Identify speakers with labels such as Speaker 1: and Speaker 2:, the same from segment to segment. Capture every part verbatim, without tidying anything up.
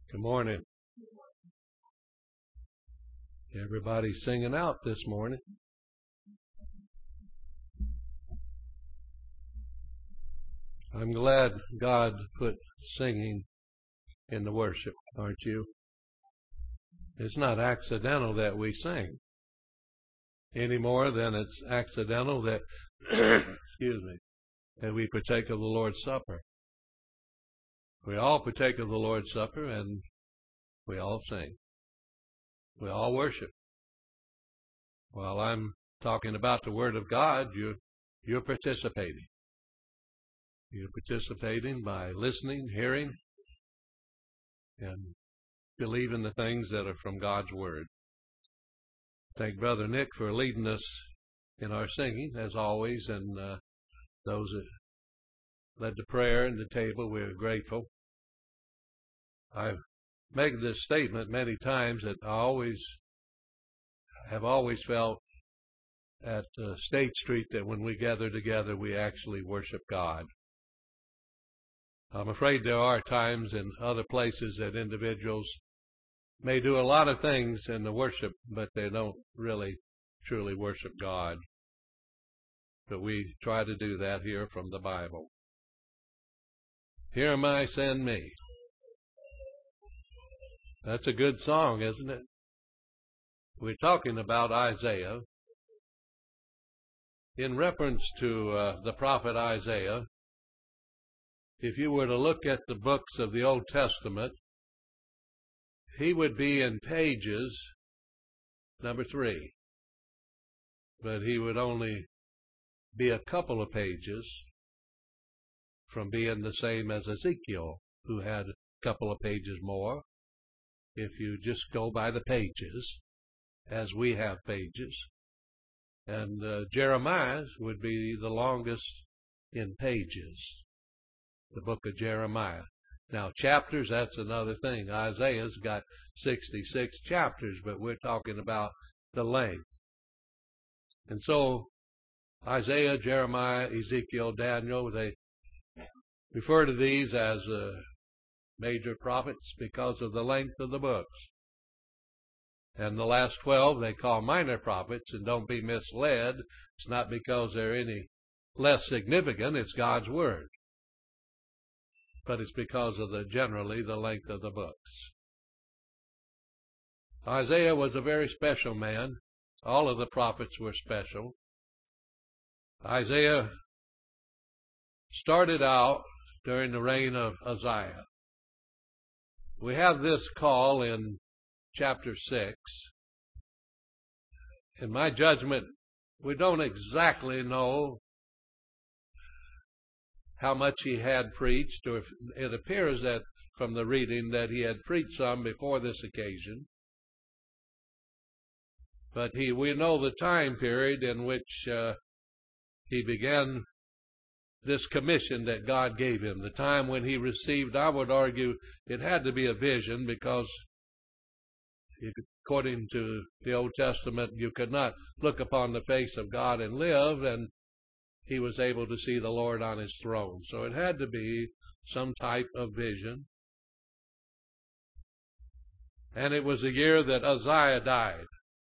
Speaker 1: Good morning. Everybody's singing out this morning. I'm glad God put singing in the worship, aren't you? It's not accidental that we sing any more than it's accidental that, excuse me, that we partake of the Lord's Supper. We all partake of the Lord's Supper and we all sing. We all worship. While I'm talking about the Word of God, you're, you're participating. You're participating by listening, hearing, and believing the things that are from God's Word. Thank Brother Nick for leading us in our singing, as always, and uh, those that led the prayer and the table, we're grateful. I've made this statement many times that I always have always felt at uh, State Street that when we gather together, we actually worship God. I'm afraid there are times in other places that individuals may do a lot of things in the worship, but they don't really truly worship God. But we try to do that here from the Bible. Here am I, send me. That's a good song, isn't it? We're talking about Isaiah. In reference to uh, the prophet Isaiah, if you were to look at the books of the Old Testament, he would be in pages number three. But he would only be a couple of pages from being the same as Ezekiel, who had a couple of pages more. If you just go by the pages, as we have pages. And uh, Jeremiah would be the longest in pages, the book of Jeremiah. Now, chapters, that's another thing. Isaiah's got sixty-six chapters, but we're talking about the length. And so, Isaiah, Jeremiah, Ezekiel, Daniel, they refer to these as uh, major prophets because of the length of the books. And the last twelve they call minor prophets, and don't be misled. It's not because they're any less significant, it's God's Word. But it's because of the generally the length of the books. Isaiah was a very special man. All of the prophets were special. Isaiah started out during the reign of Uzziah. We have this call in chapter six. In my judgment, we don't exactly know how much he had preached, or it appears that from the reading that he had preached some before this occasion. But he, we know the time period in which uh, he began this commission that God gave him. The time when he received, I would argue, it had to be a vision, because according to the Old Testament, you could not look upon the face of God and live, and he was able to see the Lord on his throne. So it had to be some type of vision. And it was the year that Uzziah died.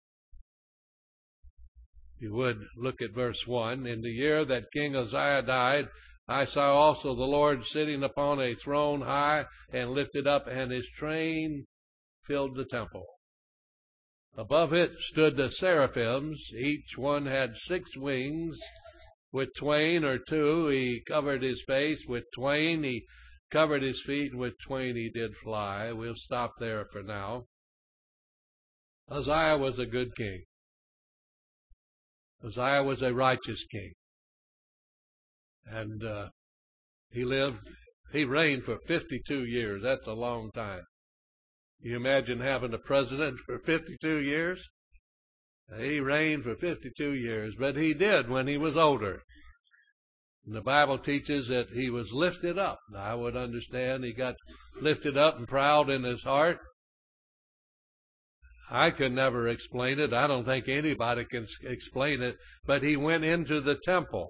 Speaker 1: You would look at verse one. In the year that King Uzziah died, I saw also the Lord sitting upon a throne high and lifted up, and his train filled the temple. Above it stood the seraphims. Each one had six wings. With twain or two he covered his face. With twain he covered his feet. And with twain he did fly. We'll stop there for now. Uzziah was a good king. Uzziah was a righteous king. And uh, he lived, he reigned for fifty-two years. That's a long time. Can you imagine having a president for fifty-two years? He reigned for fifty-two years, but he did when he was older. And the Bible teaches that he was lifted up. Now, I would understand he got lifted up and proud in his heart. I could never explain it. I don't think anybody can explain it. But he went into the temple.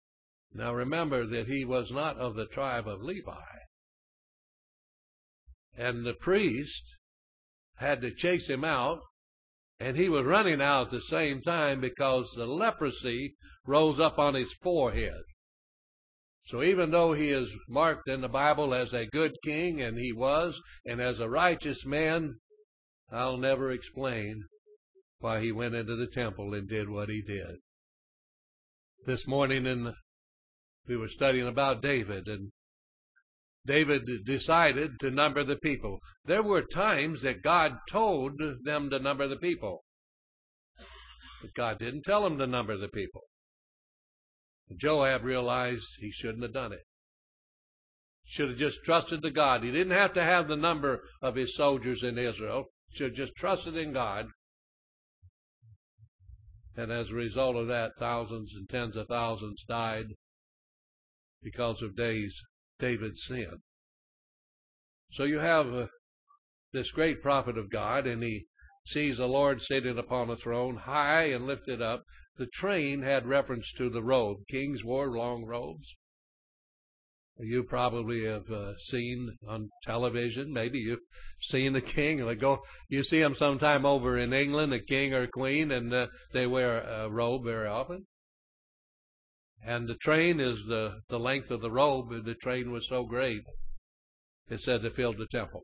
Speaker 1: Now remember that he was not of the tribe of Levi. and the priest had to chase him out, and he was running out at the same time because the leprosy rose up on his forehead. So even though he is marked in the Bible as a good king, and he was, and as a righteous man, I'll never explain why he went into the temple and did what he did. This morning in the, we were studying about David, and David decided to number the people. There were times that God told them to number the people, but God didn't tell them to number the people. Joab realized he shouldn't have done it. Should have just trusted to God. He didn't have to have the number of his soldiers in Israel. Should have just trusted in God. And as a result of that, thousands and tens of thousands died because of David's, David's sin. So you have uh, this great prophet of God, and he sees the Lord sitting upon a throne, high and lifted up. The train had reference to the robe. Kings wore long robes. You probably have uh, seen on television, maybe you've seen a king. Like go, you see them sometime over in England, a king or a queen, and uh, they wear a robe very often. And the train is the, the length of the robe. The train was so great, it said it filled the temple.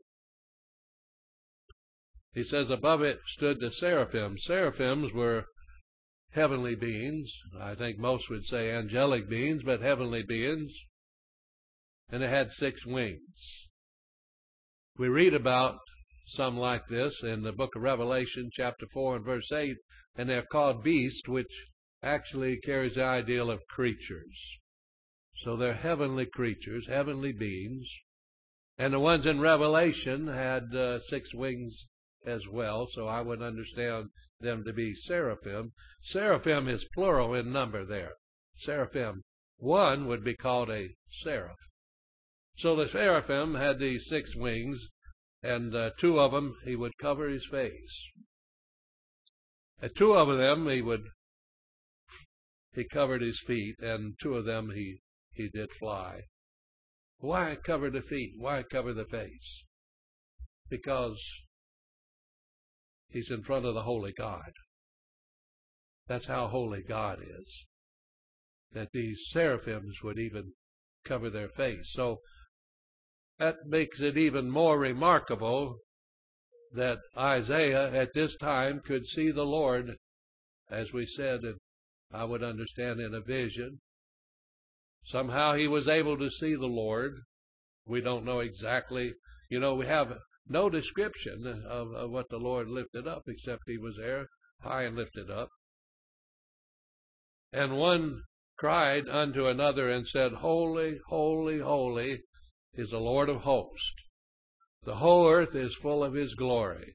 Speaker 1: He says above it stood the seraphim. Seraphims were heavenly beings. I think most would say angelic beings, but heavenly beings. And it had six wings. We read about some like this in the book of Revelation, chapter four and verse eight, and they're called beasts, which actually carries the ideal of creatures. So they're heavenly creatures, heavenly beings. And the ones in Revelation had uh, six wings as well, so I would understand them to be seraphim. Seraphim is plural in number there. Seraphim. One would be called a seraph. So the seraphim had these six wings, and uh, two of them he would cover his face. And two of them he would he covered his feet, and two of them he he did fly. Why cover the feet? Why cover the face? Because he's in front of the holy God. That's how holy God is. That these seraphims would even cover their face. So that makes it even more remarkable that Isaiah at this time could see the Lord, as we said, I would understand in a vision. Somehow he was able to see the Lord. We don't know exactly. You know, we have no description of, of what the Lord lifted up, except he was there, high and lifted up. And one cried unto another and said, Holy, holy, holy is the Lord of hosts. The whole earth is full of his glory.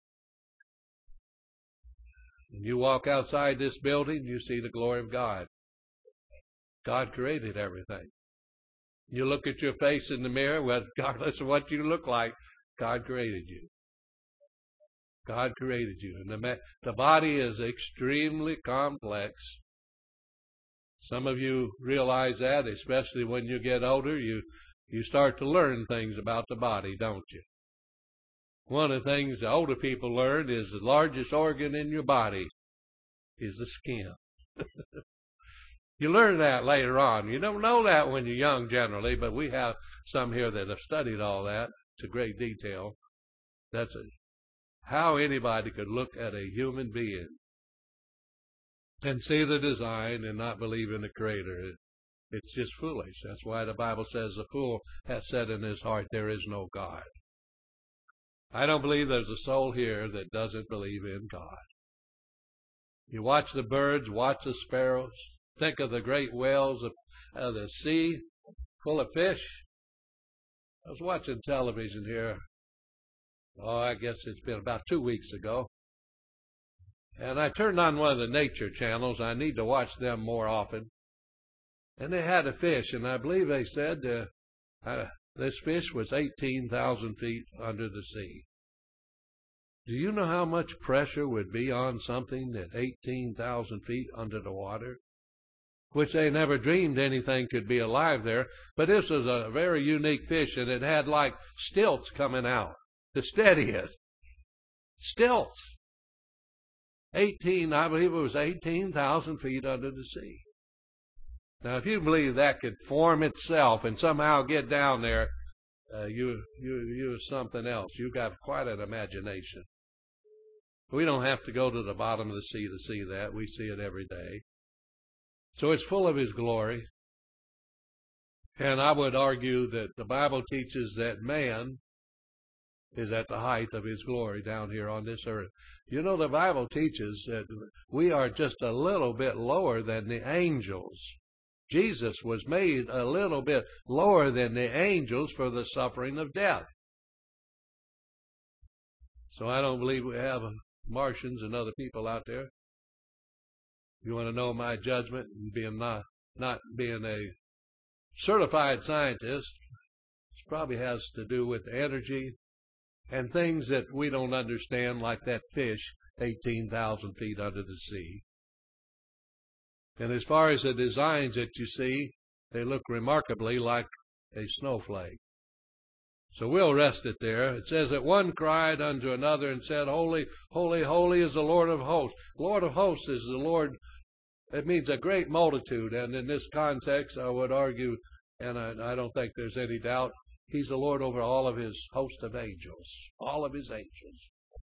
Speaker 1: When you walk outside this building, you see the glory of God. God created everything. You look at your face in the mirror, regardless of what you look like, God created you. God created you. And the, the body is extremely complex. Some of you realize that, especially when you get older, you, you start to learn things about the body, don't you? One of the things the older people learn is the largest organ in your body is the skin. You learn that later on. You don't know that when you're young generally, but we have some here that have studied all that to great detail. That's a, how anybody could look at a human being and see the design and not believe in the Creator. It, it's just foolish. That's why the Bible says the fool hath said in his heart, there is no God. I don't believe there's a soul here that doesn't believe in God. You watch the birds, watch the sparrows. Think of the great whales of, of the sea full of fish. I was watching television here. Oh, I guess it's been about two weeks ago. And I turned on one of the nature channels. I need to watch them more often. And they had a fish, and I believe they said uh, uh, this fish was eighteen thousand feet under the sea. Do you know how much pressure would be on something at eighteen thousand feet under the water? which they never dreamed anything could be alive there. But this was a very unique fish, and it had like stilts coming out to steady it. Stilts. eighteen, I believe it was eighteen thousand feet under the sea. Now, if you believe that could form itself and somehow get down there, uh, you, you, you're something else. You've got quite an imagination. We don't have to go to the bottom of the sea to see that. We see it every day. So it's full of His glory. And I would argue that the Bible teaches that man is at the height of his glory down here on this earth. You know, the Bible teaches that we are just a little bit lower than the angels. Jesus was made a little bit lower than the angels for the suffering of death. So I don't believe we have Martians and other people out there. You want to know my judgment, and being not, not being a certified scientist, it probably has to do with energy and things that we don't understand, like that fish eighteen thousand feet under the sea. And as far as the designs that you see, they look remarkably like a snowflake. So we'll rest it there. It says that one cried unto another and said, Holy, holy, holy is the Lord of hosts. Lord of hosts is the Lord. It means a great multitude. And in this context, I would argue, and I, I don't think there's any doubt, He's the Lord over all of His host of angels. All of His angels.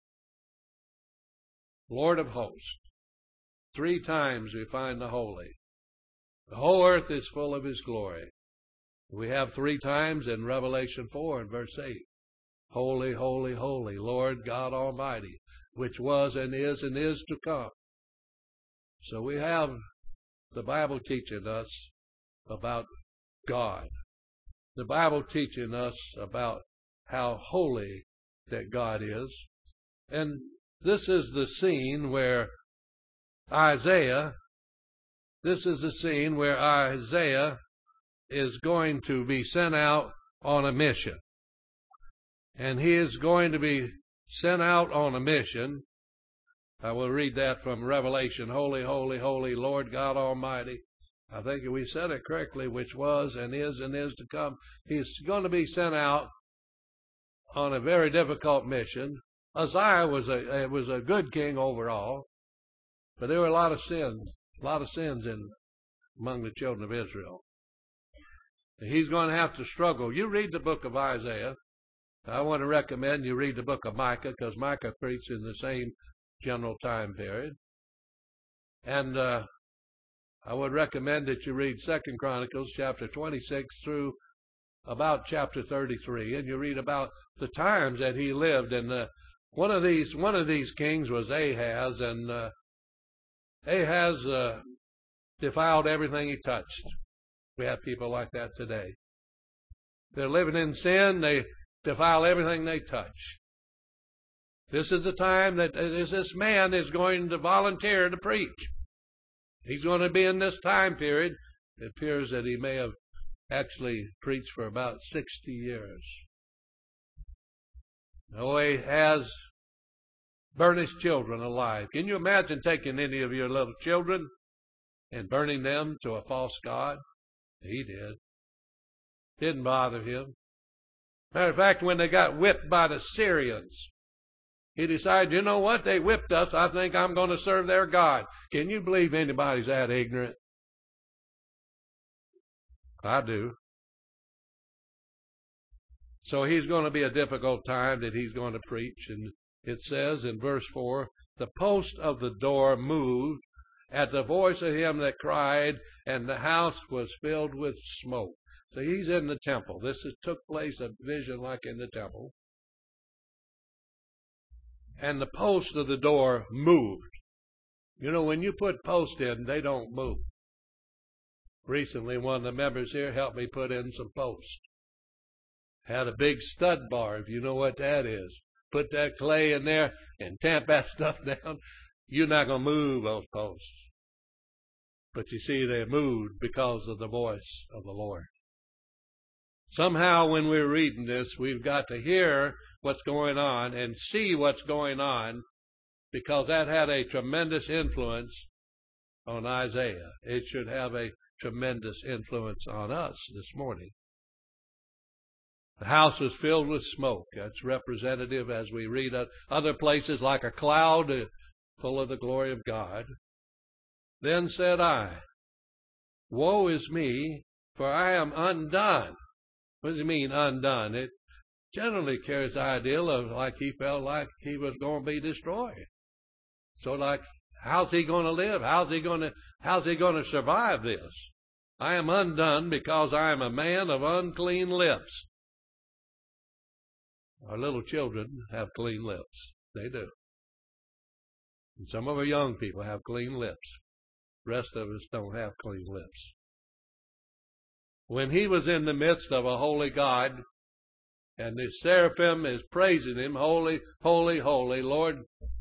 Speaker 1: Lord of hosts. Three times we find the holy. The whole earth is full of His glory. We have three times in Revelation four and verse eight. Holy, holy, holy, Lord God Almighty, which was and is and is to come. So we have the Bible teaching us about God. The Bible teaching us about how holy that God is. And this is the scene where Isaiah, this is the scene where Isaiah is going to be sent out on a mission. And he is going to be sent out on a mission. I will read that from Revelation. Holy, holy, holy, Lord God Almighty. I think we said it correctly, which was and is and is to come. He's going to be sent out on a very difficult mission. Uzziah was a, was a good king overall, but there were a lot of sins, a lot of sins in among the children of Israel. He's going to have to struggle. You read the book of Isaiah. I want to recommend you read the book of Micah, because Micah preached in the same general time period. And uh, I would recommend that you read Second Chronicles chapter twenty-six through about chapter thirty-three, and you read about the times that he lived. And uh, one of these one of these kings was Ahaz, and uh, Ahaz uh, defiled everything he touched. We have people like that today. They're living in sin. They defile everything they touch. This is the time that this man is going to volunteer to preach. He's going to be in this time period. It appears that he may have actually preached for about sixty years. Oh, he has burned his children alive. Can you imagine taking any of your little children and burning them to a false god? He did. Didn't bother him. Matter of fact, when they got whipped by the Syrians, he decided, you know what? They whipped us. I think I'm going to serve their God. Can you believe anybody's that ignorant? I do. So he's going to be a difficult time that he's going to preach. And it says in verse four, the post of the door moved at the voice of him that cried, and the house was filled with smoke. So he's in the temple. This is, took place, a vision like in the temple. And the post of the door moved. You know, when you put posts in, they don't move. Recently, one of the members here helped me put in some posts. Had a big stud bar, if you know what that is. Put that clay in there and tamp that stuff down. You're not going to move those posts. But you see, they moved because of the voice of the Lord. Somehow when we're reading this, we've got to hear what's going on and see what's going on, because that had a tremendous influence on Isaiah. It should have a tremendous influence on us this morning. The house was filled with smoke. That's representative, as we read at other places, like a cloud full of the glory of God. Then said I, woe is me, for I am undone. What does it mean, undone? It generally carries the idea of like he felt like he was going to be destroyed. So like, how's he going to live? How's he going to, how's he going to survive this? I am undone because I am a man of unclean lips. Our little children have clean lips. They do. And some of our young people have clean lips. The rest of us don't have clean lips. When he was in the midst of a holy God, and the seraphim is praising him, holy, holy, holy, Lord,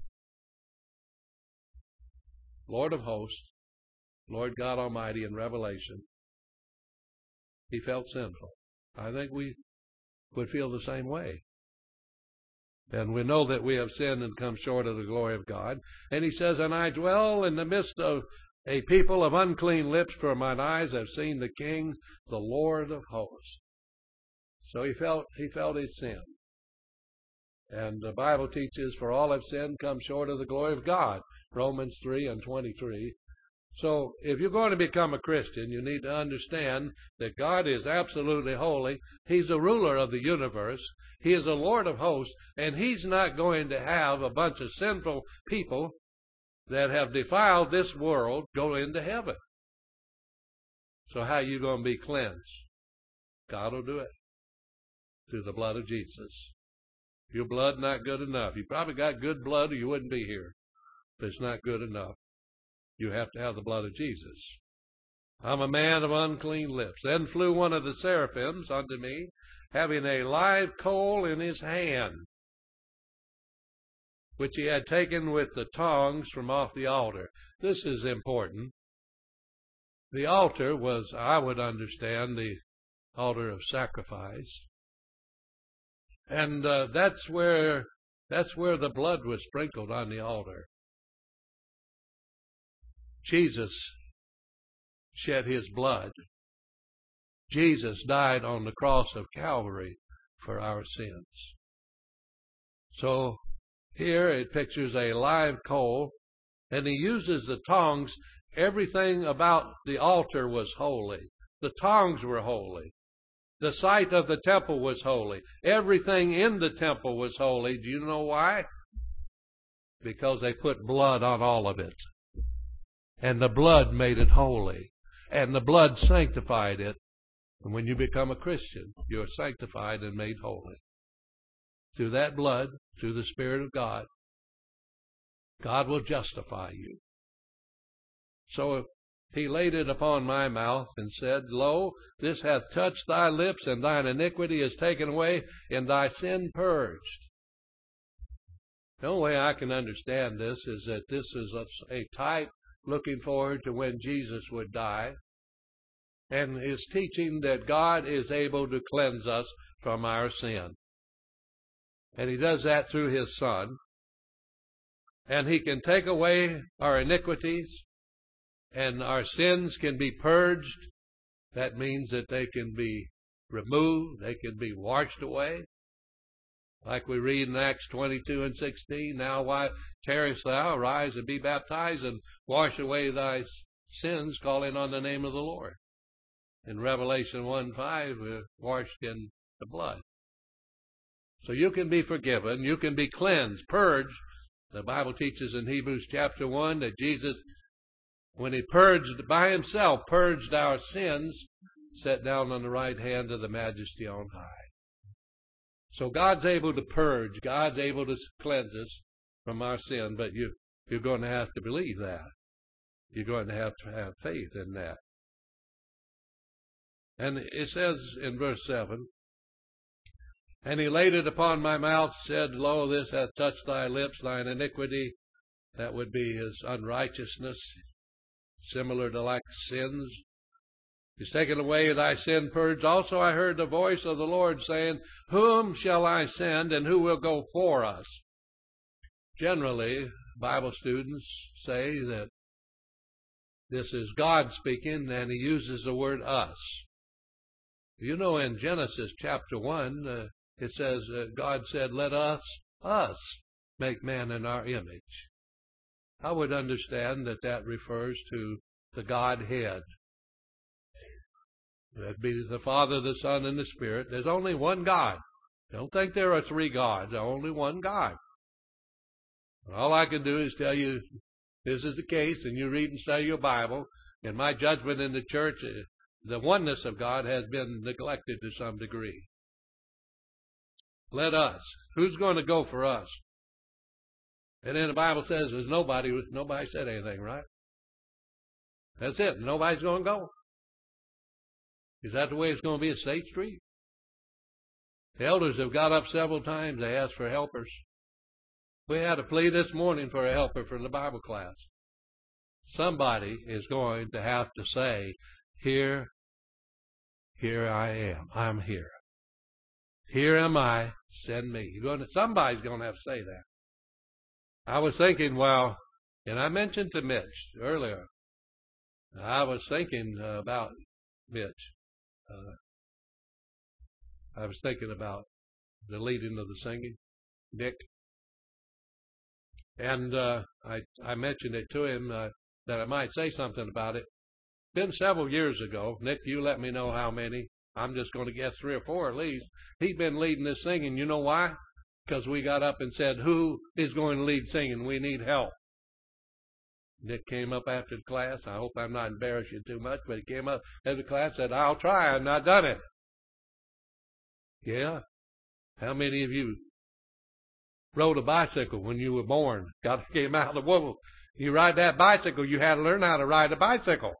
Speaker 1: Lord of hosts, Lord God Almighty in Revelation, he felt sinful. I think we would feel the same way. And we know that we have sinned and come short of the glory of God. And he says, and I dwell in the midst of a people of unclean lips, for mine eyes have seen the King, the Lord of hosts. So he felt, he felt his sin. And the Bible teaches, for all have sinned, come short of the glory of God. Romans three and twenty-three. So if you're going to become a Christian, you need to understand that God is absolutely holy. He's the ruler of the universe. He is the Lord of hosts, and he's not going to have a bunch of sinful people that have defiled this world go into heaven. So how are you going to be cleansed? God will do it through the blood of Jesus. Your blood not good enough. You probably got good blood or you wouldn't be here. But it's not good enough. You have to have the blood of Jesus. I'm a man of unclean lips. Then flew one of the seraphims unto me, having a live coal in his hand, which he had taken with the tongs from off the altar. This is important. The altar was, I would understand, the altar of sacrifice. And uh, that's where that's where the blood was sprinkled on the altar. Jesus shed his blood. Jesus died on the cross of Calvary for our sins. So here it pictures a live coal, and he uses the tongs. Everything about the altar was holy. The tongs were holy. The site of the temple was holy. Everything in the temple was holy. Do you know why? Because they put blood on all of it. And the blood made it holy. And the blood sanctified it. And when you become a Christian, you're sanctified and made holy. Through that blood, through the Spirit of God, God will justify you. So he laid it upon my mouth and said, Lo, this hath touched thy lips, and thine iniquity is taken away, and thy sin purged. The only way I can understand this is that this is a type looking forward to when Jesus would die, and is teaching that God is able to cleanse us from our sin. And he does that through his Son. And he can take away our iniquities, and our sins can be purged. That means that they can be removed, they can be washed away. Like we read in Acts twenty-two and sixteen, now why tarriest thou? Arise and be baptized, and wash away thy sins, calling on the name of the Lord. In Revelation one five, we're washed in the blood. So you can be forgiven, you can be cleansed, purged. The Bible teaches in Hebrews chapter one that Jesus, when he purged by himself, purged our sins, sat down on the right hand of the Majesty on high. So God's able to purge, God's able to cleanse us from our sin, but you, you're going to have to believe that. You're going to have to have faith in that. And it says in verse seven, and he laid it upon my mouth, said, Lo, this hath touched thy lips, thine iniquity. That would be his unrighteousness, similar to like sins. He's taken away thy sin purged. Also I heard the voice of the Lord saying, Whom shall I send, and who will go for us? Generally, Bible students say that This is God speaking, and he uses the word us. You know, in Genesis chapter one, uh, it says, uh, God said, let us, us, make man in our image. I would understand that that refers to the Godhead. That'd be the Father, the Son, and the Spirit. There's only one God. Don't think there are three gods. There's only one God. All I can do is tell you this is the case, and you read and study your Bible. In my judgment in the church, the oneness of God has been neglected to some degree. Let us. Who's going to go for us? And then the Bible says there's nobody. Nobody said anything, right? That's it. Nobody's going to go. Is that the way it's going to be at State Street? The elders have got up several times. They asked for helpers. We had a plea this morning for a helper for the Bible class. Somebody is going to have to say, here, here I am. I'm here. Here am I. Send me. You're going to, somebody's going to have to say that. I was thinking, well, and I mentioned to Mitch earlier, I was thinking uh, about Mitch. Uh, I was thinking about the leading of the singing, Nick. And uh, I, I mentioned it to him uh, that I might say something about it. Been several years ago. Nick, you let me know how many. I'm just going to guess three or four at least. He's been leading this singing. You know why? Because we got up and said, who is going to lead singing? We need help. Nick came up after the class. I hope I'm not embarrassing you too much, but he came up after the class and said, I'll try. I've not done it. Yeah. How many of you rode a bicycle when you were born? God came out of the womb. You ride that bicycle, you had to learn how to ride a bicycle.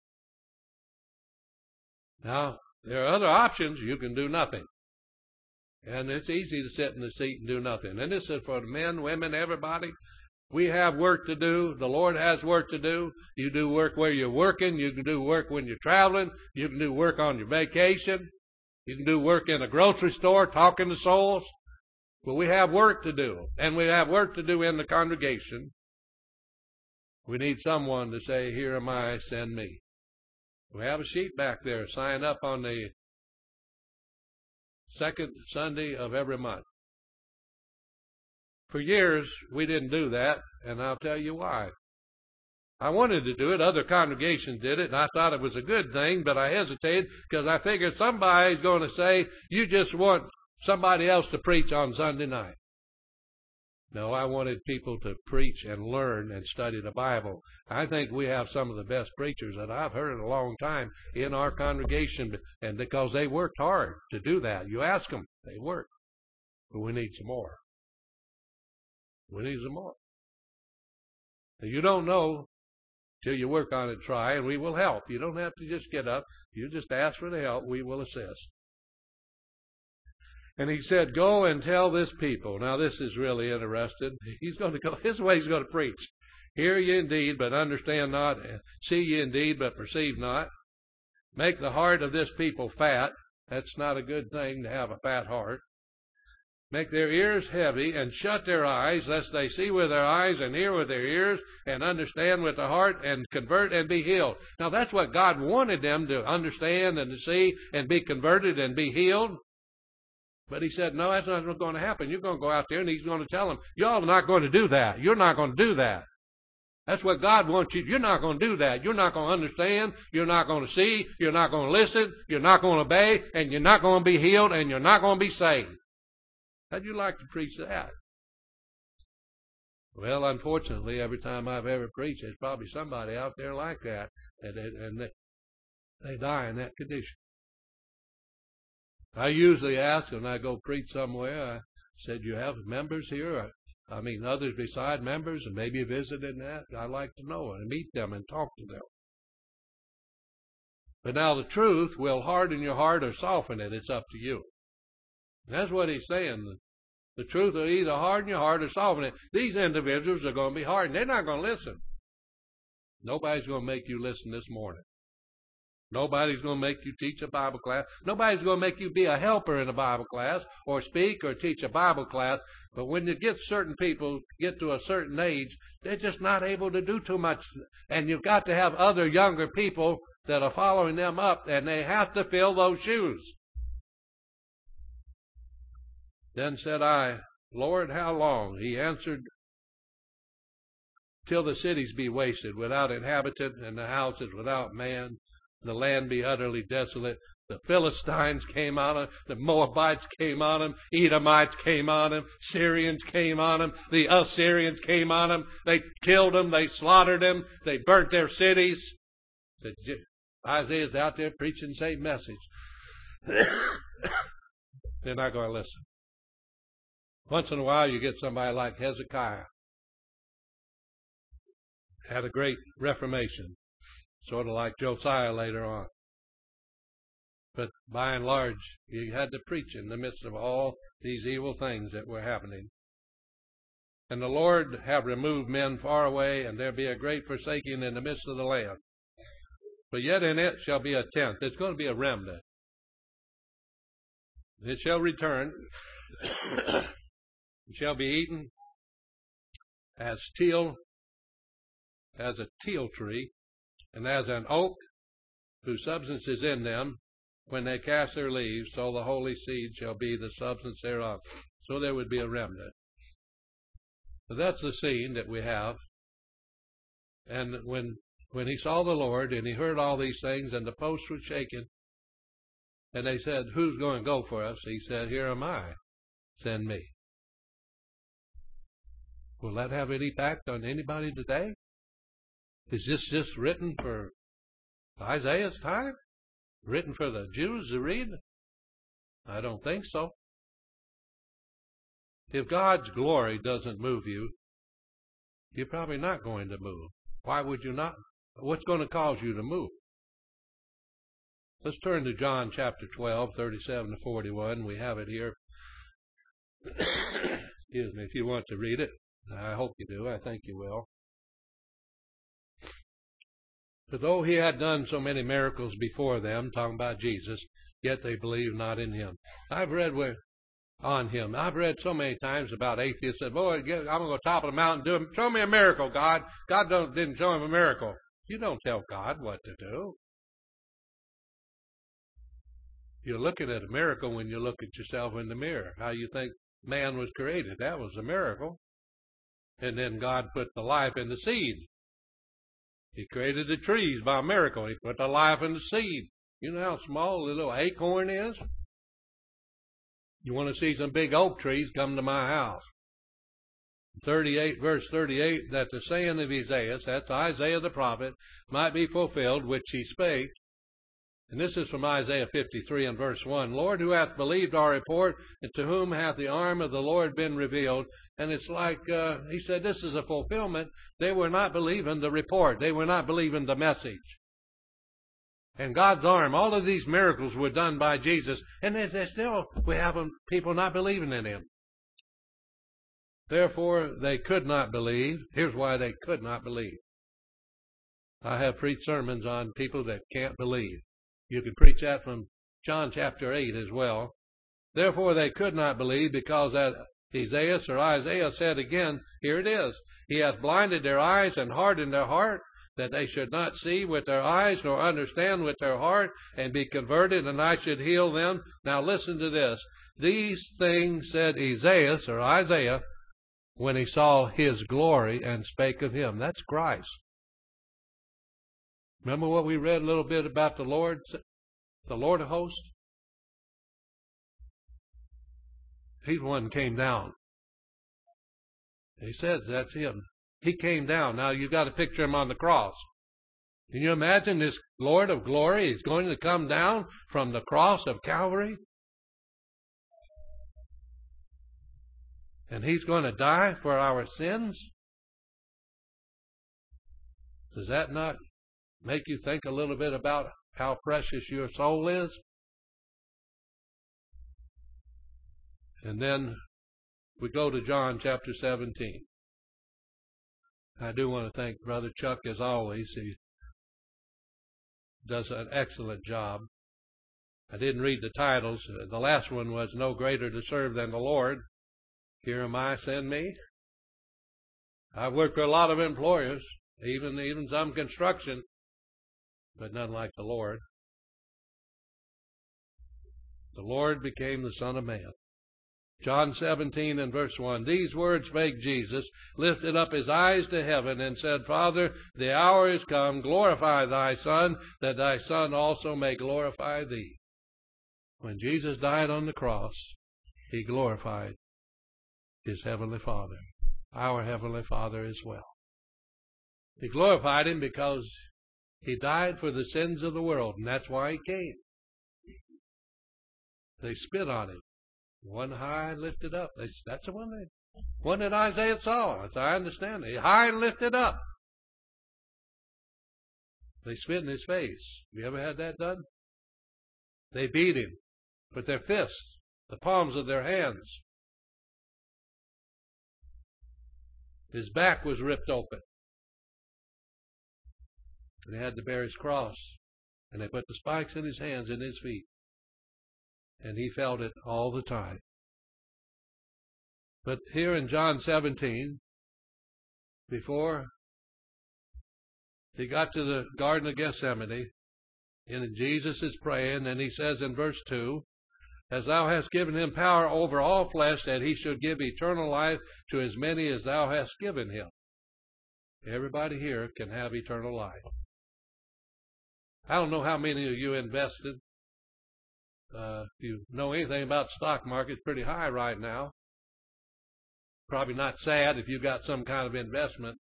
Speaker 1: Now, there are other options. You can do nothing. And it's easy to sit in the seat and do nothing. And this is for the men, women, everybody. We have work to do. The Lord has work to do. You do work where you're working. You can do work when you're traveling. You can do work on your vacation. You can do work in a grocery store, talking to souls. But we have work to do. And we have work to do in the congregation. We need someone to say, here am I, send me. We have a sheet back there. Sign up on the second Sunday of every month. For years, we didn't do that, and I'll tell you why. I wanted to do it. Other congregations did it, and I thought it was a good thing, but I hesitated because I figured somebody's going to say, you just want somebody else to preach on Sunday night. No, I wanted people to preach and learn and study the Bible. I think we have some of the best preachers that I've heard in a long time in our congregation, and because they worked hard to do that. You ask them, they work. But we need some more. We need some more. You don't know till you work on it, try, and we will help. You don't have to just get up. You just ask for the help. We will assist. And he said, go and tell this people. Now, this is really interesting. He's going to go, his way he's going to preach. Hear ye indeed, but understand not. See ye indeed, but perceive not. Make the heart of this people fat. That's not a good thing to have a fat heart. Make their ears heavy, and shut their eyes, lest they see with their eyes, and hear with their ears, and understand with the heart, and convert and be healed. Now, that's what God wanted them to understand and to see, and be converted and be healed. But he said, no, that's not going to happen. You're going to go out there, and he's going to tell them, y'all are not going to do that. You're not going to do that. That's what God wants you. You're not going to do that. You're not going to understand. You're not going to see. You're not going to listen. You're not going to obey. And you're not going to be healed. And you're not going to be saved. How'd you like to preach that? Well, unfortunately, every time I've ever preached, there's probably somebody out there like that. And, and they, they die in that condition. I usually ask when I go preach somewhere, I said, you have members here? Or, I mean, others beside members and maybe visiting that. I'd like to know and meet them and talk to them. But now the truth will harden your heart or soften it. It's up to you. And that's what he's saying. The truth will either harden your heart or soften it. These individuals are going to be hardened. They're not going to listen. Nobody's going to make you listen this morning. Nobody's going to make you teach a Bible class. Nobody's going to make you be a helper in a Bible class or speak or teach a Bible class. But when you get certain people, get to a certain age, they're just not able to do too much. And you've got to have other younger people that are following them up, and they have to fill those shoes. Then said I, Lord, how long? He answered, till the cities be wasted, without inhabitant, and the houses without man, the land be utterly desolate. The Philistines came on them, the Moabites came on them, Edomites came on them, Syrians came on them, the Assyrians came on them. They killed them, they slaughtered them, they burnt their cities. Isaiah's out there preaching the same message. They're not going to listen. Once in a while you get somebody like Hezekiah. Had a great reformation, sort of like Josiah later on. But by and large, you had to preach in the midst of all these evil things that were happening. And the Lord have removed men far away, and there be a great forsaking in the midst of the land. But yet in it shall be a tenth. It's going to be a remnant. It shall return. It shall be eaten as teal, as a teal tree, and as an oak whose substance is in them. When they cast their leaves, so the holy seed shall be the substance thereof. So there would be a remnant. So that's the scene that we have. And when when he saw the Lord and he heard all these things, and the posts were shaken, and they said, who's going to go for us? He said, here am I. Send me. Will that have any impact on anybody today? Is this just written for Isaiah's time? Written for the Jews to read? I don't think so. If God's glory doesn't move you, you're probably not going to move. Why would you not? What's going to cause you to move? Let's turn to John chapter twelve, thirty-seven to forty-one. We have it here. Excuse me, if you want to read it. I hope you do. I think you will. But though he had done so many miracles before them, talking about Jesus, yet they believed not in him. I've read where, on him. I've read so many times about atheists that, boy, I'm going to go top of the mountain, do show me a miracle, God. God don't, didn't show him a miracle. You don't tell God what to do. You're looking at a miracle when you look at yourself in the mirror. How you think man was created. That was a miracle. And then God put the life in the seed. He created the trees by a miracle. He put the life in the seed. You know how small a little acorn is? You want to see some big oak trees, come to my house. thirty-eight, verse thirty-eight, that the saying of Isaiah, that's Isaiah the prophet, might be fulfilled, which he spake. And this is from Isaiah fifty-three and verse one. Lord, who hath believed our report, and to whom hath the arm of the Lord been revealed? And it's like, uh, he said, this is a fulfillment. They were not believing the report. They were not believing the message. And God's arm, all of these miracles were done by Jesus. And they still, we have people not believing in him. Therefore, they could not believe. Here's why they could not believe. I have preached sermons on people that can't believe. You can preach that from John chapter eight as well. Therefore they could not believe, because that Isaiah or Isaiah said again, here it is, he hath blinded their eyes and hardened their heart, that they should not see with their eyes, nor understand with their heart, and be converted, and I should heal them. Now listen to this. These things said Isaiah or Isaiah when he saw his glory and spake of him. That's Christ. Remember what we read a little bit about the Lord, the Lord of hosts? He's the one who came down. He says that's him. He came down. Now you've got to picture him on the cross. Can you imagine this Lord of glory is going to come down from the cross of Calvary? And he's going to die for our sins? Does that not make you think a little bit about how precious your soul is? And then we go to John chapter seventeen. I do want to thank Brother Chuck as always. He does an excellent job. I didn't read the titles. The last one was No Greater to Serve Than the Lord. Here am I, send me. I've worked for a lot of employers, even, even some construction, but none like the Lord. The Lord became the Son of Man. John seventeen and verse one, these words spake Jesus, lifted up his eyes to heaven, and said, Father, the hour is come, glorify thy Son, that thy Son also may glorify thee. When Jesus died on the cross, he glorified his heavenly Father, our heavenly Father as well. He glorified him because he died for the sins of the world, and that's why he came. They spit on him. One high and lifted up. They, that's the one, they, one that Isaiah saw, as I understand it. High and lifted up. They spit in his face. Have you ever had that done? They beat him with their fists, the palms of their hands. His back was ripped open. And they had to bear his cross. And they put the spikes in his hands and his feet. And he felt it all the time. But here in John seventeen, before he got to the Garden of Gethsemane, and Jesus is praying, and he says in verse two, as thou hast given him power over all flesh, that he should give eternal life to as many as thou hast given him. Everybody here can have eternal life. I don't know how many of you invested. Uh, if you know anything about the stock market, it's pretty high right now. Probably not sad if you got some kind of investment.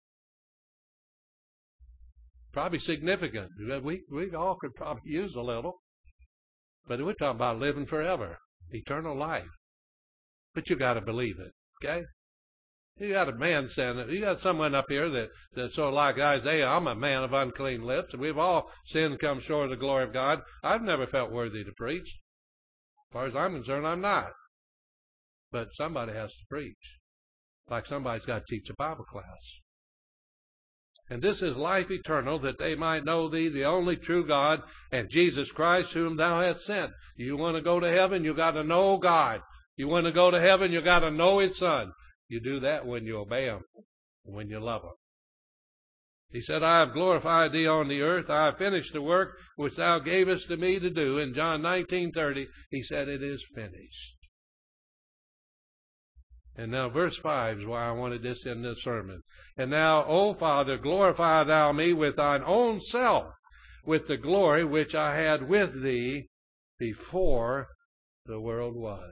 Speaker 1: Probably significant. We, we all could probably use a little. But we're talking about living forever, eternal life. But you got to believe it, okay? You got a man standing, you got someone up here that, that's sort of like Isaiah, I'm a man of unclean lips, and we've all sinned, come short of the glory of God. I've never felt worthy to preach. As far as I'm concerned, I'm not. But somebody has to preach. Like somebody's got to teach a Bible class. And this is life eternal, that they might know thee, the only true God, and Jesus Christ, whom thou hast sent. You want to go to heaven, you got to know God. You want to go to heaven, you got to know his Son. You do that when you obey him, when you love him. He said, I have glorified thee on the earth. I have finished the work which thou gavest to me to do. In John nineteen thirty, he said, it is finished. And now verse five is why I wanted this in this sermon. And now, O Father, glorify thou me with thine own self, with the glory which I had with thee before the world was.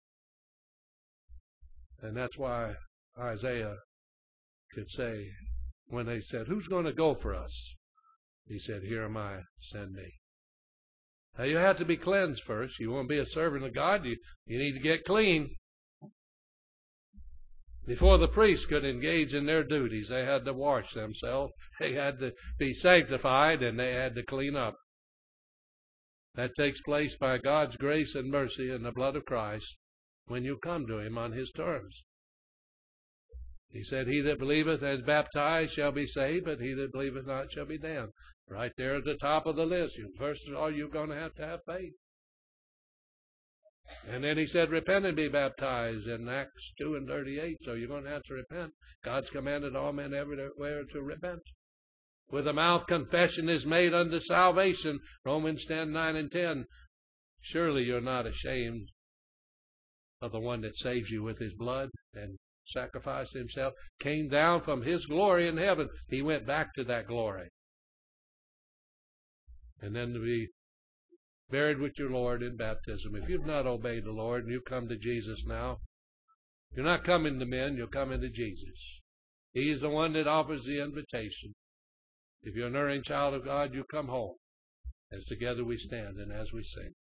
Speaker 1: And that's why Isaiah could say, when they said, who's going to go for us? He said, here am I, send me. Now you have to be cleansed first. You want to be a servant of God, you, you need to get clean. Before the priests could engage in their duties, they had to wash themselves. They had to be sanctified, and they had to clean up. That takes place by God's grace and mercy and the blood of Christ when you come to him on his terms. He said, he that believeth and is baptized shall be saved, but he that believeth not shall be damned. Right there at the top of the list. First of all, you're going to have to have faith. And then he said, repent and be baptized in Acts two and thirty-eight. So you're going to have to repent. God's commanded all men everywhere to repent. With the mouth confession is made unto salvation. Romans ten, nine and ten. Surely you're not ashamed of the one that saves you with his blood and sacrificed himself, came down from his glory in heaven. He went back to that glory. And then to be buried with your Lord in baptism. If you've not obeyed the Lord and you come to Jesus now, you're not coming to men, you're coming to Jesus. He's the one that offers the invitation. If you're an erring child of God, you come home. As together we stand and as we sing.